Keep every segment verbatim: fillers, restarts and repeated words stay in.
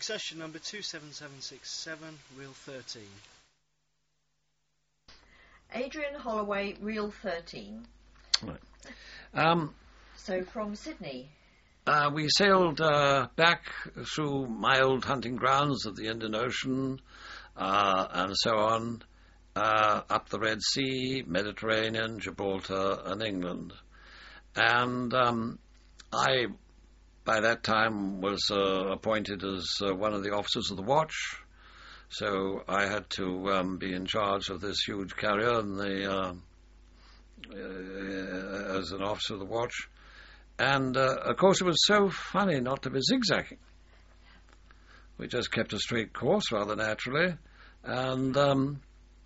Accession number two seven seven six seven, reel thirteen. Adrian Holloway, reel thirteen. Right. Um, so from Sydney. Uh, we sailed uh, back through my old hunting grounds of the Indian Ocean uh, and so on, uh, up the Red Sea, Mediterranean, Gibraltar, and England. And um, I, by that time, was uh, appointed as uh, one of the officers of the watch. So I had to um, be in charge of this huge carrier and the, uh, uh, as an officer of the watch. And, uh, of course, it was so funny not to be zigzagging. We just kept a straight course rather naturally. And um,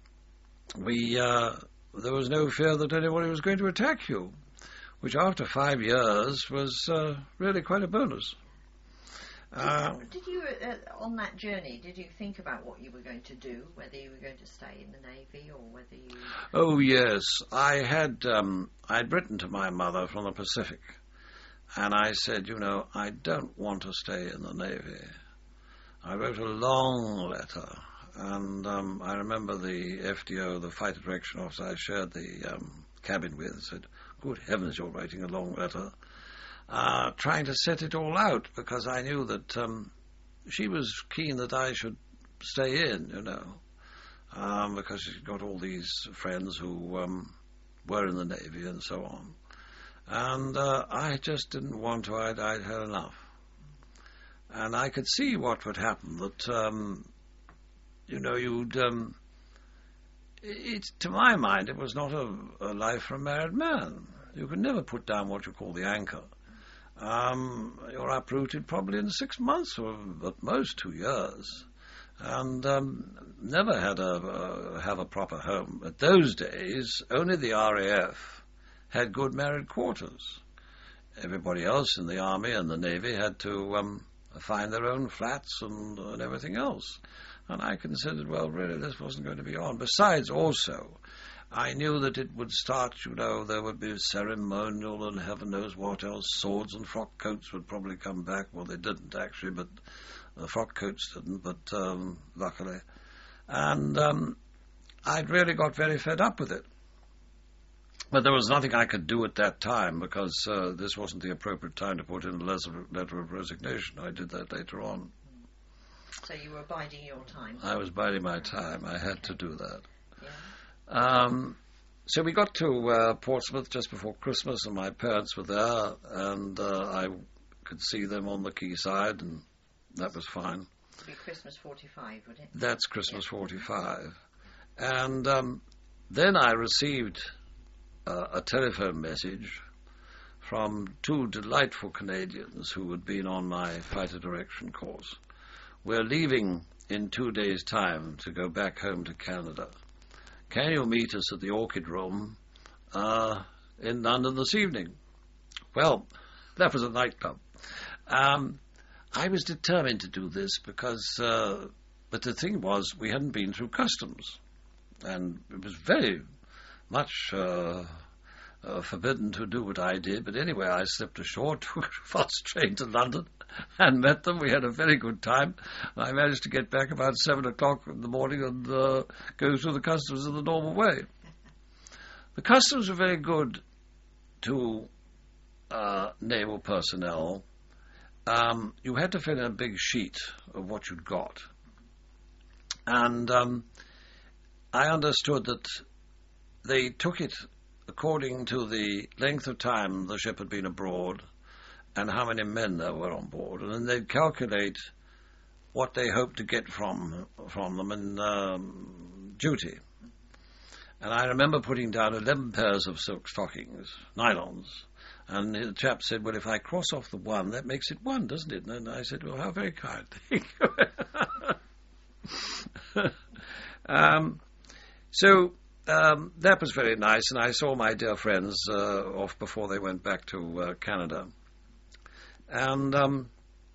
we uh, there was no fear that anybody was going to attack you, which after five years was uh, really quite a bonus. Uh, did you, uh, on that journey, did you think about what you were going to do, whether you were going to stay in the Navy or whether you... Oh, yes. I had, um, I'd written to my mother from the Pacific, and I said, you know, I don't want to stay in the Navy. I wrote a long letter, and um, I remember the F D O, the fighter direction officer I shared the um, cabin with, said, good heavens, you're writing a long letter. Uh, trying to set it all out, because I knew that um, she was keen that I should stay in, you know, um, because she's got all these friends who um, were in the Navy and so on. And uh, I just didn't want to. I'd, I'd had enough. And I could see what would happen, that, um, you know, you'd... Um, it, to my mind, it was not a, a life for a married man. You could never put down what you call the anchor. Um, you're uprooted probably in six months or at most two years, and um, never had a uh, have a proper home. At those days, only the R A F had good married quarters. Everybody else in the Army and the Navy had to um, find their own flats and, and everything else. And I considered, well, really, this wasn't going to be on. Besides, also, I knew that it would start, you know, there would be ceremonial and heaven knows what else. Swords and frock coats would probably come back. Well, they didn't, actually, but the frock coats didn't, but um, luckily. And um, I'd really got very fed up with it. But there was nothing I could do at that time, because uh, this wasn't the appropriate time to put in a letter of resignation. I did that later on. So you were biding your time? I was biding my time. I had to do that. Yeah. Um, so we got to uh, Portsmouth just before Christmas, and my parents were there, and uh, I could see them on the quayside, and that was fine. It'd be Christmas forty-five, would it? That's Christmas yeah. forty-five. And um, then I received uh, a telephone message from two delightful Canadians who had been on my fighter direction course. We're leaving in two days' time to go back home to Canada. Can you meet us at the Orchid Room uh, in London this evening? Well, that was a nightclub. Um, I was determined to do this because, uh, but the thing was, we hadn't been through customs, and it was very much uh, uh, forbidden to do what I did. But anyway, I slipped ashore, took a fast train to London, and met them. We had a very good time. I managed to get back about seven o'clock in the morning and uh, go through the customs in the normal way. The customs were very good to uh, naval personnel. Um, you had to fill in a big sheet of what you'd got. And um, I understood that they took it according to the length of time the ship had been abroad and how many men there were on board, and then they'd calculate what they hoped to get from from them in um, duty. And I remember putting down eleven pairs of silk stockings, nylons, and the chap said, well, if I cross off the one, that makes it one, doesn't it? And I said, well, how very kind. um, so um, that was very nice, and I saw my dear friends uh, off before they went back to uh, Canada. And um,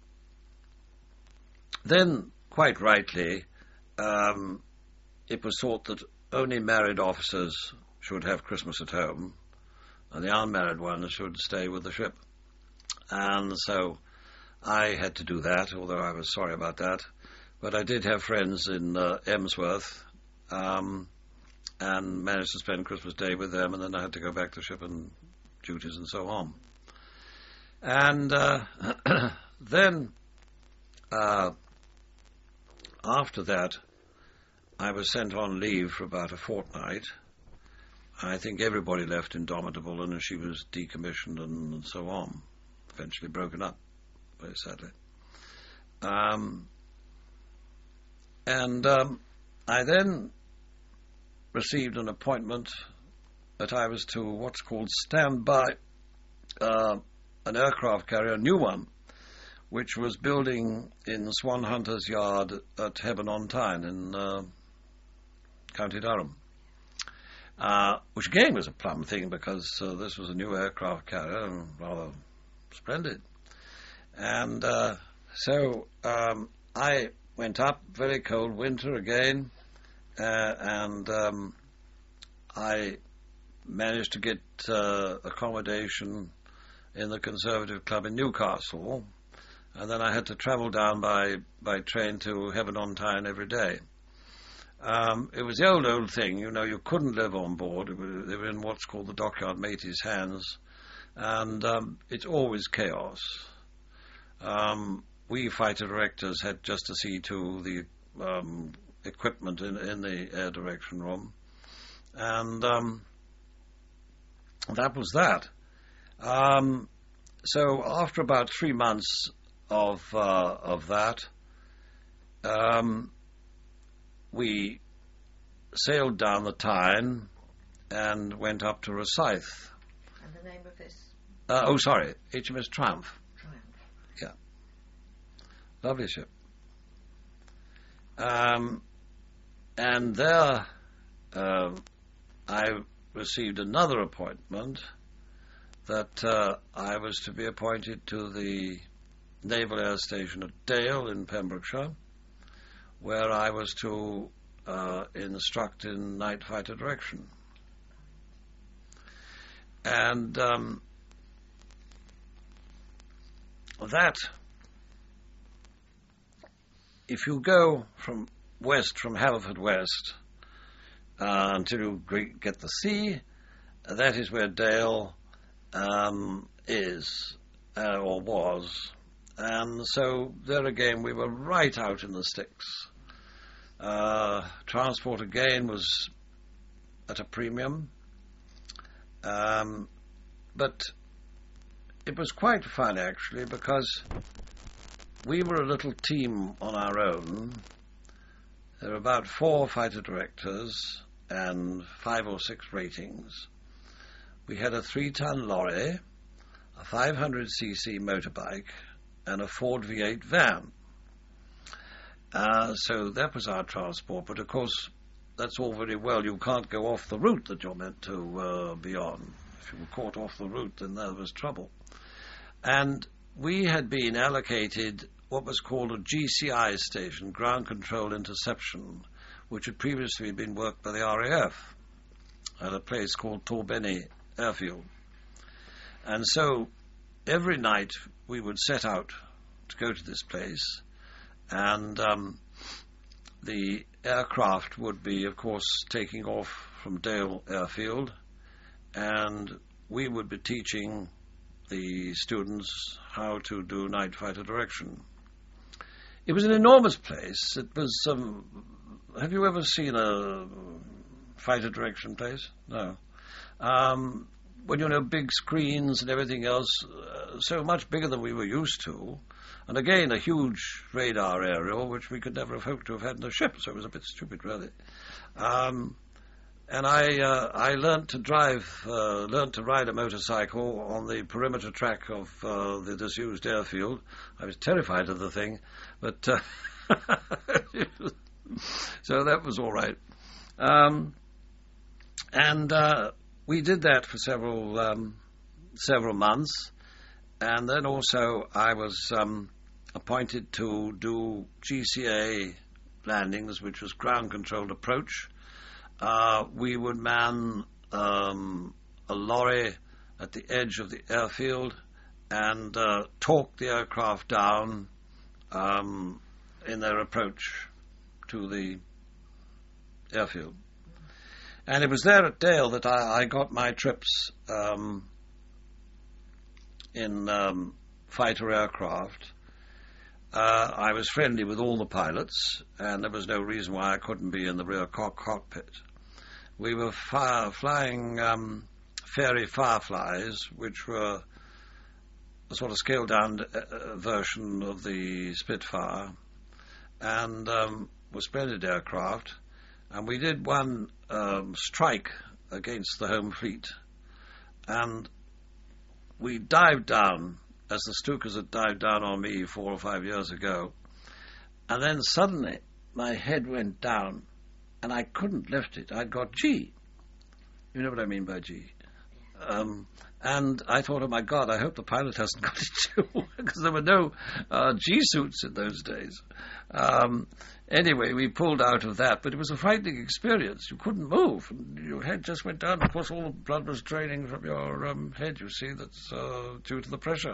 then, quite rightly, um, it was thought that only married officers should have Christmas at home, and the unmarried ones should stay with the ship. And so I had to do that, although I was sorry about that. But I did have friends in uh, Emsworth, um, and managed to spend Christmas Day with them, and then I had to go back to ship and duties and so on. And uh, then, uh, after that, I was sent on leave for about a fortnight. I think everybody left Indomitable, and she was decommissioned and, and so on. Eventually broken up, very sadly. Um, and um, I then received an appointment that I was to what's called stand by uh, an aircraft carrier, a new one, which was building in Swan Hunter's Yard at Hebburn-on-Tyne in uh, County Durham. Uh, which again was a plum thing, because uh, this was a new aircraft carrier and rather splendid. And uh, so um, I went up, very cold winter again, uh, and um, I managed to get uh, accommodation in the Conservative Club in Newcastle, and then I had to travel down by, by train to Hebburn-on-Tyne every day. Um, it was the old, old thing, you know, you couldn't live on board. It was, they were in what's called the dockyard matey's hands, and um, it's always chaos. Um, we fighter directors had just to see to the um, equipment in, in the air direction room, and um, that was that. Um, so after about three months of uh, of that, um, we sailed down the Tyne and went up to Rosyth. And the name of this? Uh, oh, sorry, H M S Triumph. Triumph. Yeah. Lovely ship. Um, and there uh, I received another appointment that uh, I was to be appointed to the Naval Air Station at Dale in Pembrokeshire, where I was to uh, instruct in night fighter direction. And um, that, if you go from west, from Haverfordwest, uh, until you get the sea, that is where Dale um, is, uh, or was. And so there again we were right out in the sticks. Uh, transport again was at a premium, um, but it was quite fun actually, because we were a little team on our own. There were about four fighter directors and five or six ratings. We had a three-ton lorry, a five hundred c c motorbike, and a Ford V eight van. Uh, so that was our transport, but of course that's all very well. You can't go off the route that you're meant to uh, be on. If you were caught off the route, then there was trouble. And we had been allocated what was called a G C I station, Ground Control Interception, which had previously been worked by the R A F at a place called Torbenny Airfield. And so every night we would set out to go to this place, and um, the aircraft would be, of course, taking off from Dale Airfield, and we would be teaching the students how to do night fighter direction. It was an enormous place. It was, um, have you ever seen a fighter direction place? No. Um, when you know, big screens and everything else, uh, so much bigger than we were used to. And again, a huge radar aerial, which we could never have hoped to have had in a ship, so it was a bit stupid, really. Um, and I uh, I learnt to drive, uh, learnt to ride a motorcycle on the perimeter track of uh, the disused airfield. I was terrified of the thing, but uh, so that was all right. Um, and uh, we did that for several um, several months. And then also I was um, appointed to do G C A landings, which was ground-controlled approach. Uh, we would man um, a lorry at the edge of the airfield and uh, talked the aircraft down um, in their approach to the airfield. And it was there at Dale that I, I got my trips um, in um, fighter aircraft. Uh, I was friendly with all the pilots, and there was no reason why I couldn't be in the rear cock- cockpit. We were fire, flying um, Fairey Fireflies, which were a sort of scaled-down uh, version of the Spitfire, and um, were splendid aircraft. And we did one um, strike against the home fleet, and we dived down, as the Stukas had dived down on me four or five years ago, and then suddenly my head went down, and I couldn't lift it. I'd got G. You know what I mean by G. Um, and I thought, oh my God, I hope the pilot hasn't got it too, because there were no uh, G suits in those days. Um, anyway, we pulled out of that, but it was a frightening experience. You couldn't move, and your head just went down. Of course, all the blood was draining from your um, head, you see, that's uh, due to the pressure.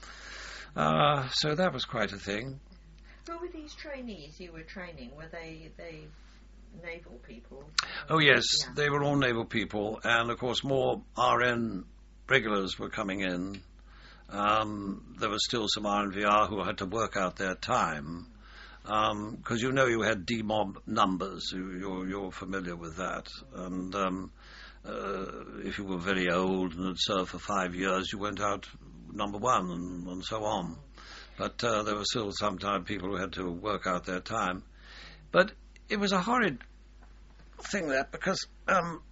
Uh, so that was quite a thing. Who were these trainees you were training? Were they, they naval people? Oh, yes, yeah. They were all naval people, and of course more R N regulars were coming in. Um, there was still some R N V R who had to work out their time, because um, you know you had D-mob numbers. You, you're, you're familiar with that. And um, uh, if you were very old and had served for five years, you went out number one, and, and so on. But uh, there were still sometimes people who had to work out their time. But it was a horrid thing, that, because um,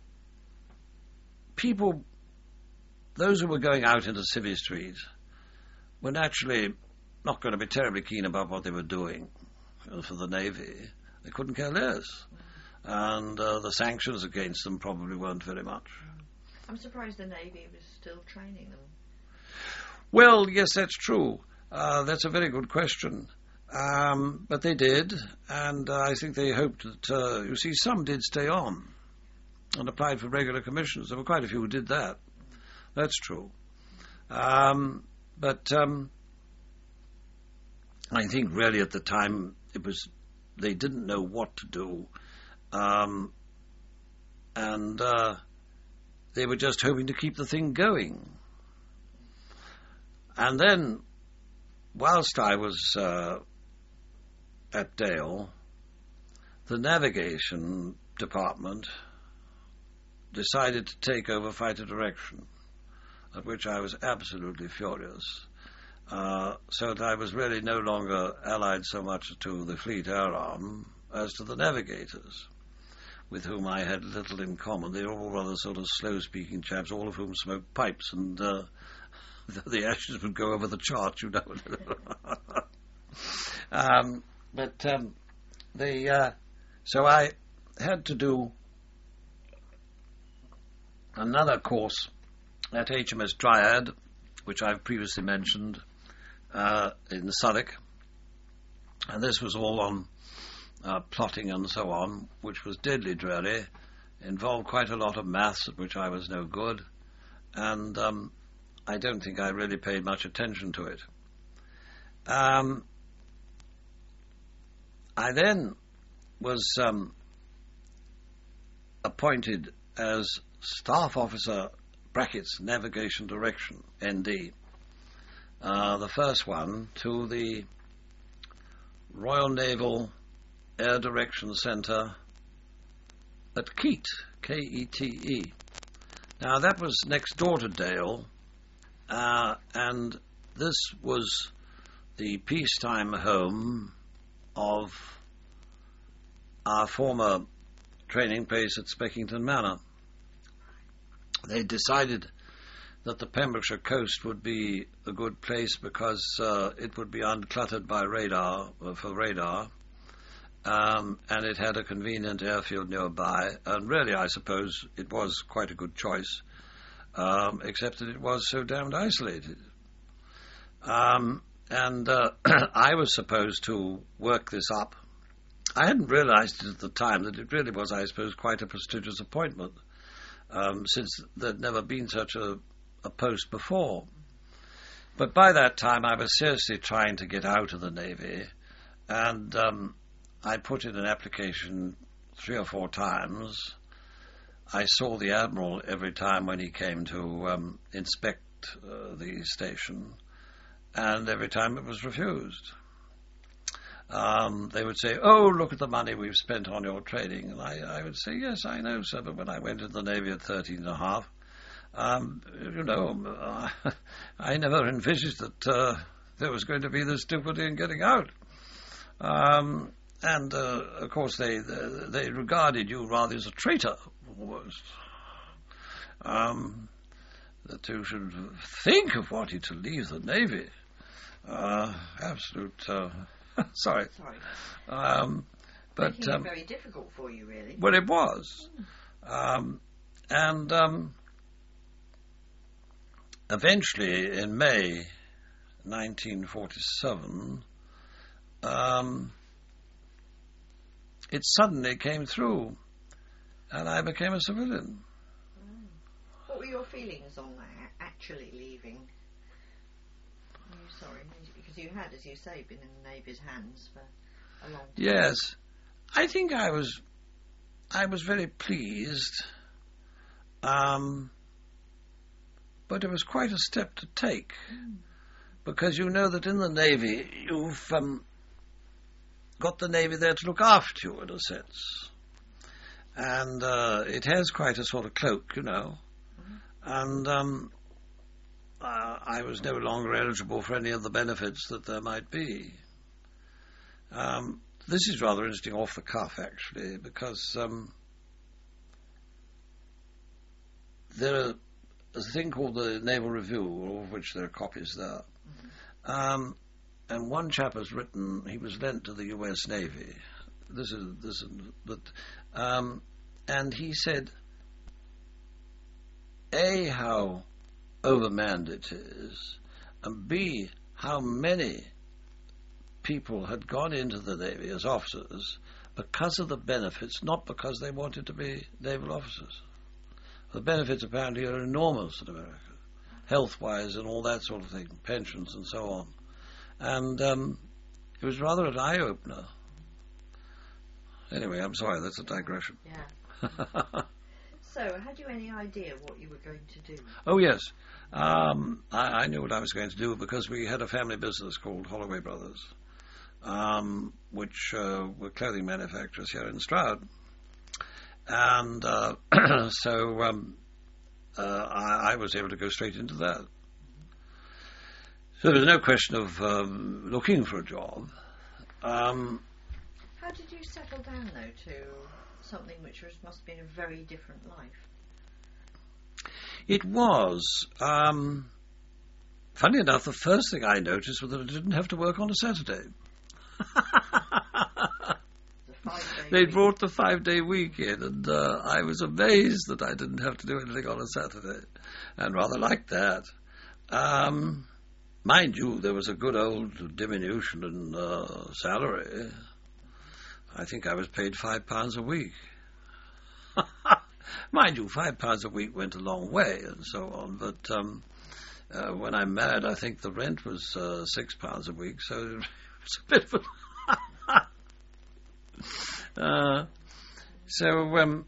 people, those who were going out into Civvy Street, were naturally not going to be terribly keen about what they were doing for the Navy. They couldn't care less. And uh, the sanctions against them probably weren't very much. I'm surprised the Navy was still training them. Well, yes, that's true. Uh, that's a very good question. Um, but they did, and uh, I think they hoped that, uh, you see, some did stay on and applied for regular commissions. There were quite a few who did that. That's true. Um, but um, I think really at the time it was, they didn't know what to do. Um, and uh, they were just hoping to keep the thing going. And then, whilst I was uh, at Dale, the navigation department decided to take over fighter direction, at which I was absolutely furious. Uh, so that I was really no longer allied so much to the Fleet Air Arm as to the navigators, with whom I had little in common. They were all rather sort of slow-speaking chaps, all of whom smoked pipes, and uh, the ashes would go over the chart, you know. um, but um, the uh, so I had to do another course at H M S Dryad, which I've previously mentioned, uh, in Southwark, and this was all on uh, plotting and so on, which was deadly dreary, involved quite a lot of maths, at which I was no good, and um, I don't think I really paid much attention to it. Um, I then was um, appointed as Staff Officer, brackets, Navigation Direction, N D, uh, the first one, to the Royal Naval Air Direction Centre at Keete, K E T E. Now, that was next door to Dale, uh, and this was the peacetime home of our former training place at Speckington Manor. They decided that the Pembrokeshire coast would be a good place because uh, it would be uncluttered by radar, uh, for radar, um, and it had a convenient airfield nearby, and really I suppose it was quite a good choice, um, except that it was so damned isolated. Um, and uh, I was supposed to work this up. I hadn't realized it at the time that it really was, I suppose, quite a prestigious appointment, um, since there'd never been such a, a post before. But by that time, I was seriously trying to get out of the Navy, and um, I put in an application three or four times. I saw the Admiral every time when he came to um, inspect uh, the station, and every time it was refused. Um, they would say, "Oh, look at the money we've spent on your training." And I, I would say, "Yes, I know, sir, but when I went into the Navy at thirteen and a half, um, you know, uh, I never envisaged that uh, there was going to be this difficulty in getting out." Um, and, uh, of course, they, they they regarded you rather as a traitor, almost. Um, that you should think of wanting to leave the Navy. Uh, absolute... Uh, Sorry. Sorry. Um, but Making um, it very difficult for you, really. Well, it was. Um, and um, eventually, in May nineteen forty-seven, um, it suddenly came through, and I became a civilian. Mm. What were your feelings on that, actually leaving? Are you sorry? Because you had, as you say, been in the Navy's hands for a long time. Yes. I think I was I was very pleased. Um, but it was quite a step to take. Mm. Because you know that in the Navy you've um, got the Navy there to look after you in a sense. And uh, it has quite a sort of cloak, you know. Mm. And um Uh, I was no longer eligible for any of the benefits that there might be. Um, this is rather interesting off the cuff, actually, because um, there is a thing called the Naval Review, of which there are copies there. Mm-hmm. Um, and one chap has written, he was lent to the U S Navy. This is, this is, but, um, and he said, A, how overmanned it is, and B, how many people had gone into the Navy as officers because of the benefits, not because they wanted to be naval officers. The benefits apparently are enormous in America, health-wise and all that sort of thing, pensions and so on. And um, it was rather an eye-opener. Anyway, I'm sorry, that's a digression. Yeah. So, had you any idea what you were going to do? Oh, yes. Um, I, I knew what I was going to do because we had a family business called Holloway Brothers, um, which uh, were clothing manufacturers here in Stroud. And uh, so um, uh, I, I was able to go straight into that. So there was no question of um, looking for a job. Um, How did you settle down, though, to something which was, must have been a very different life? It was. Um, funny enough, the first thing I noticed was that I didn't have to work on a Saturday. They brought the five-day week in, and uh, I was amazed that I didn't have to do anything on a Saturday, and rather liked that. Um, mind you, there was a good old diminution in uh, salary. I think I was paid five pounds a week. Mind you, five pounds a week went a long way and so on, but um, uh, when I married, I think the rent was uh, six pounds a week, so it was a bit of a... uh, so, um,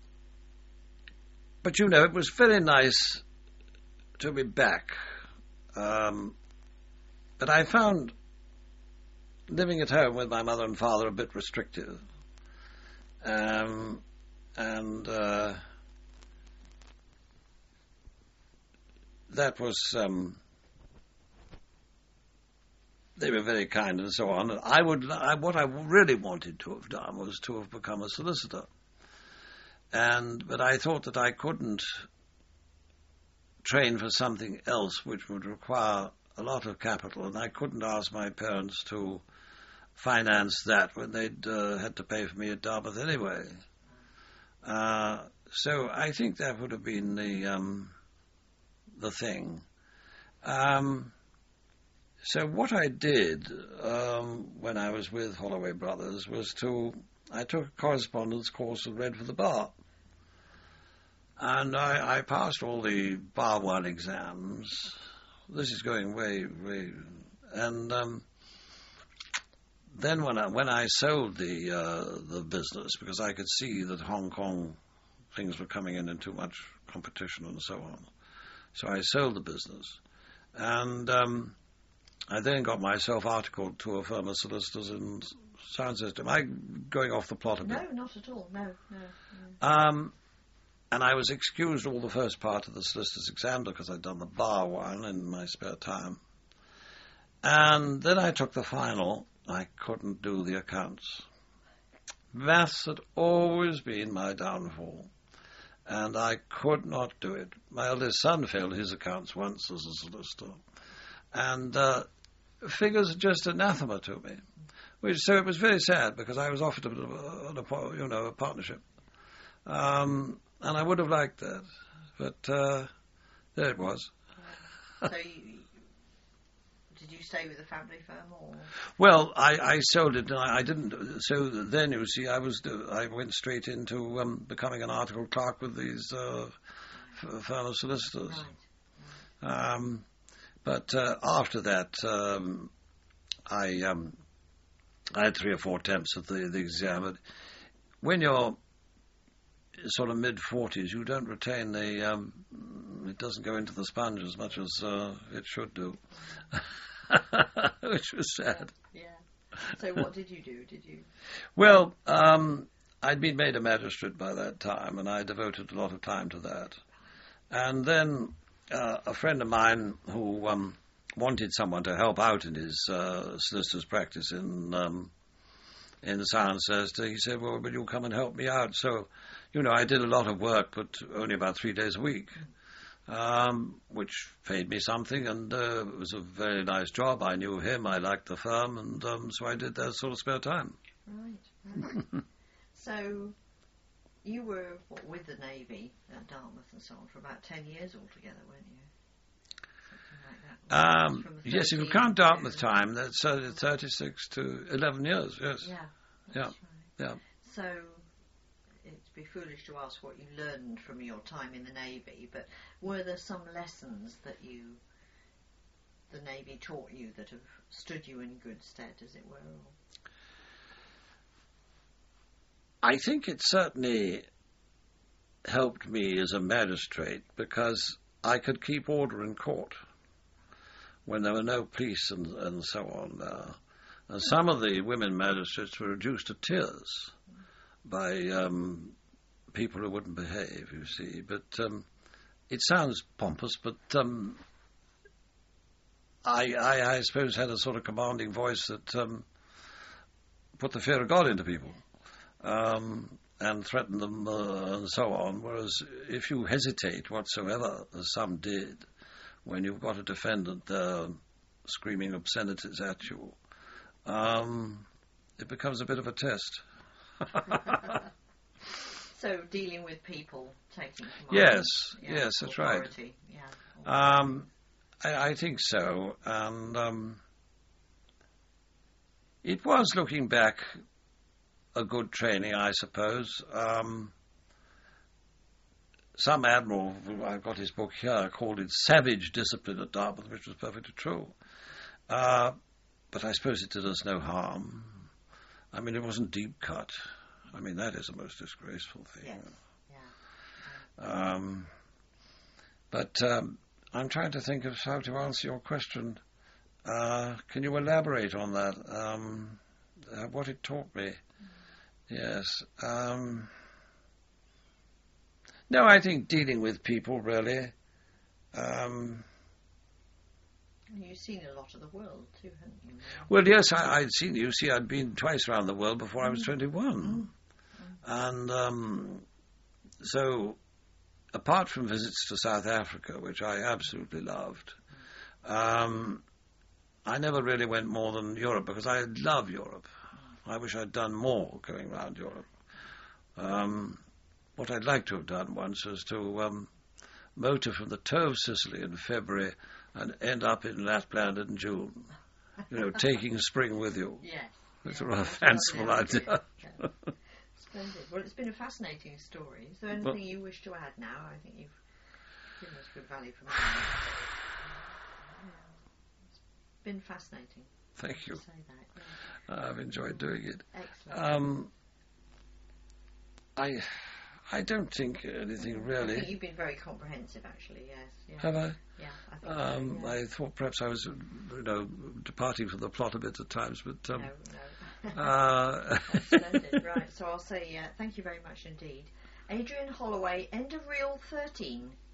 but you know, it was very nice to be back. Um, but I found living at home with my mother and father a bit restrictive. Um, and uh, that was, um, they were very kind and so on. And I would, I, what I really wanted to have done was to have become a solicitor. And, but I thought that I couldn't train for something else which would require a lot of capital, and I couldn't ask my parents to finance that when they'd uh, had to pay for me at Dartmouth anyway. Uh, so I think that would have been the um, the thing. Um, so what I did um, when I was with Holloway Brothers was to, I took a correspondence course and read for the bar. And I, I passed all the Bar one exams, this is going way, way, and um, then when I when I sold the uh, the business, because I could see that Hong Kong things were coming in and too much competition and so on, so I sold the business, and um, I then got myself articled to a firm of solicitors in sound system. Am I going off the plot a bit? No, not at all. No, no. no. Um, and I was excused all the first part of the solicitor's exam because I'd done the bar one in my spare time. And then I took the final. I couldn't do the accounts. Maths had always been my downfall, and I could not do it. My eldest son failed his accounts once as a solicitor, and uh, figures are just anathema to me. Which, so it was very sad because I was offered a, a, a you know a partnership, um, and I would have liked that, but uh, there it was. So, you, did you stay with the family firm, or? Well, I, I sold it, and I, I didn't. So then, you see, I was I went straight into um, becoming an article clerk with these uh, f- firm of solicitors. Right. Right. Um, but uh, after that, um, I. Um, I had three or four attempts at the, the exam. But when you're sort of mid-forties, you don't retain the... Um, it doesn't go into the sponge as much as uh, it should do, which was sad. Yeah. yeah. So what did you do? Did you... Well, um, I'd been made a magistrate by that time, and I devoted a lot of time to that. And then uh, a friend of mine who... Um, wanted someone to help out in his uh, solicitor's practice in um, in Cirencester. He said, well, will you come and help me out? So, you know, I did a lot of work, but only about three days a week, um, which paid me something, and uh, it was a very nice job. I knew him, I liked the firm, and um, so I did that sort of spare time. Right, right. So, you were what, with the Navy at Dartmouth and so on for about ten years altogether, weren't you? Um, yes, if you count Dartmouth time, that's uh, thirty-six to eleven years, yes. Yeah, yeah, right. yeah. So, it'd be foolish to ask what you learned from your time in the Navy, but were there some lessons that you, the Navy taught you that have stood you in good stead, as it were? Or? I think it certainly helped me as a magistrate because I could keep order in court when there were no police and, and so on. Uh, and some of the women magistrates were reduced to tears by um, people who wouldn't behave, you see. But um, it sounds pompous, but um, I, I, I suppose had a sort of commanding voice that um, put the fear of God into people um, and threatened them uh, and so on. Whereas if you hesitate whatsoever, as some did, when you've got a defendant there screaming obscenities at you, um, it becomes a bit of a test. So dealing with people, taking command. Yes, yeah, yes, that's authority. right. Yeah. Um, I, I think so, and um, it was, looking back, a good training, I suppose. Um, Some admiral, I've got his book here, called it savage discipline at Dartmouth, which was perfectly true. Uh, but I suppose it did us no harm. I mean, it wasn't deep cut. I mean, that is the most disgraceful thing. Yes. Yeah. Um, but um, I'm trying to think of how to answer your question. Uh, can you elaborate on that? Um, uh, what it taught me? Mm. Yes. Um, No, I think dealing with people, really. Um, You've seen a lot of the world, too, haven't you? Well, yes, I, I'd seen, you see, I'd been twice around the world before I was twenty-one. Mm. And um, so, apart from visits to South Africa, which I absolutely loved, um, I never really went more than Europe, because I love Europe. I wish I'd done more going around Europe. Um, what I'd like to have done once was to um, motor from the toe of Sicily in February and end up in Lapland in June. You know, taking spring with you. Yes. It's yeah, a rather that's fanciful lovely idea. Yeah. Splendid. Well, it's been a fascinating story. Is there anything Well, you wish to add now? I think you've given us good value from that. been fascinating. Thank you. To say that, yeah. I've enjoyed doing it. Excellent. Um, I, I don't think anything I really. think you've been very comprehensive, actually. Yes. Yeah. Have I? Yeah, I think Um, so, yeah. I thought perhaps I was, you know, departing from the plot a bit at times, but um, No, no. uh, That's splendid. Right, so I'll say uh, thank you very much indeed. Adrian Holloway, end of reel thirteen.